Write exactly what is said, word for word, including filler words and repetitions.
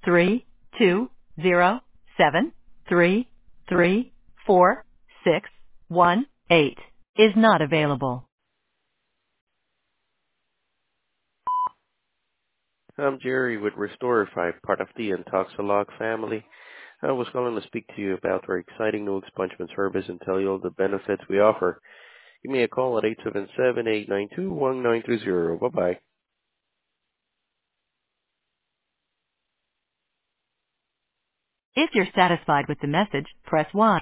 three two zero seven three three four six one eight is not available. I'm Jerry with Restorify, part of the Intoxilog family. I was calling to speak to you about our exciting new expungement service and tell you all the benefits we offer. Give me a call at eight seven seven, eight nine two, one nine three zero. Bye-bye. If you're satisfied with the message, press one.